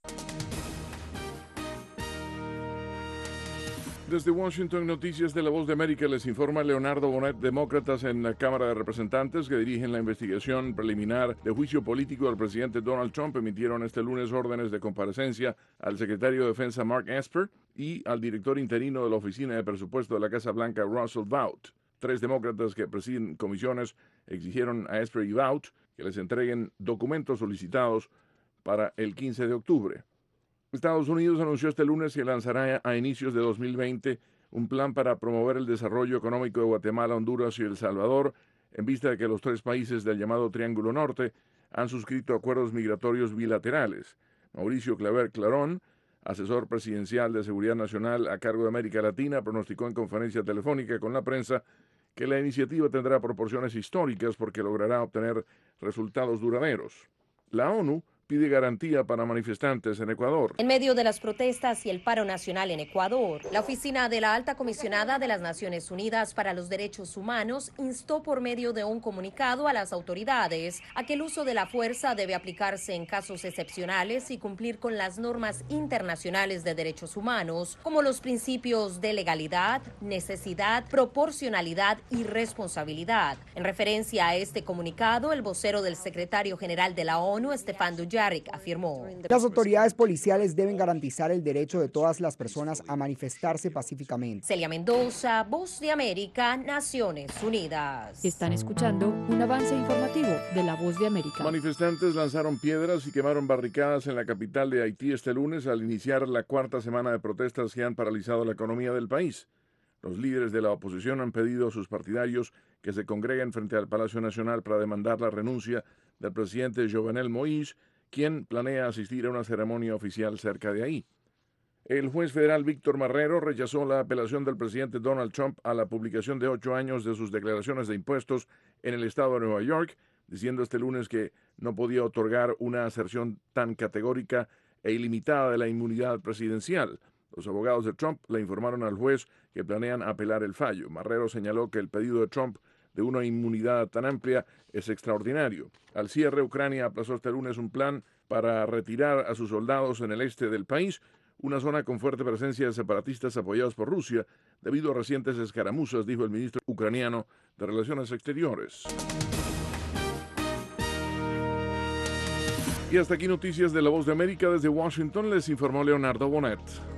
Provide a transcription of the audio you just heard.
Desde Washington, noticias de La Voz de América, les informa Leonardo Bonet. Demócratas en la Cámara de Representantes que dirigen la investigación preliminar de juicio político del presidente Donald Trump emitieron este lunes órdenes de comparecencia al secretario de Defensa Mark Esper y al director interino de la Oficina de Presupuesto de la Casa Blanca, Russell Vought. Tres demócratas que presiden comisiones exigieron a Esper y Vought que les entreguen documentos solicitados para el 15 de octubre. Estados Unidos anunció este lunes que lanzará a inicios de 2020 un plan para promover el desarrollo económico de Guatemala, Honduras y El Salvador, en vista de que los tres países del llamado Triángulo Norte han suscrito acuerdos migratorios bilaterales. Mauricio Claver Clarón, asesor presidencial de Seguridad Nacional a cargo de América Latina, pronosticó en conferencia telefónica con la prensa que la iniciativa tendrá proporciones históricas porque logrará obtener resultados duraderos. La ONU pide garantía para manifestantes en Ecuador. En medio de las protestas y el paro nacional en Ecuador, la oficina de la Alta Comisionada de las Naciones Unidas para los Derechos Humanos instó por medio de un comunicado a las autoridades a que el uso de la fuerza debe aplicarse en casos excepcionales y cumplir con las normas internacionales de derechos humanos, como los principios de legalidad, necesidad, proporcionalidad y responsabilidad. En referencia a este comunicado, el vocero del secretario general de la ONU, Stefan Dujarric, afirmó: las autoridades policiales deben garantizar el derecho de todas las personas a manifestarse pacíficamente. Celia Mendoza, Voz de América, Naciones Unidas. Están escuchando un avance informativo de La Voz de América. Manifestantes lanzaron piedras y quemaron barricadas en la capital de Haití este lunes al iniciar la cuarta semana de protestas que han paralizado la economía del país. Los líderes de la oposición han pedido a sus partidarios que se congreguen frente al Palacio Nacional para demandar la renuncia del presidente Jovenel Moïse, quien planea asistir a una ceremonia oficial cerca de ahí. El juez federal Víctor Marrero rechazó la apelación del presidente Donald Trump a la publicación de 8 años de sus declaraciones de impuestos en el estado de Nueva York, diciendo este lunes que no podía otorgar una aserción tan categórica e ilimitada de la inmunidad presidencial. Los abogados de Trump le informaron al juez que planean apelar el fallo. Marrero señaló que el pedido de Trump de una inmunidad tan amplia es extraordinario. Al cierre, Ucrania aplazó este lunes un plan para retirar a sus soldados en el este del país, una zona con fuerte presencia de separatistas apoyados por Rusia, debido a recientes escaramuzas, dijo el ministro ucraniano de Relaciones Exteriores. Y hasta aquí noticias de La Voz de América. Desde Washington les informó Leonardo Bonet.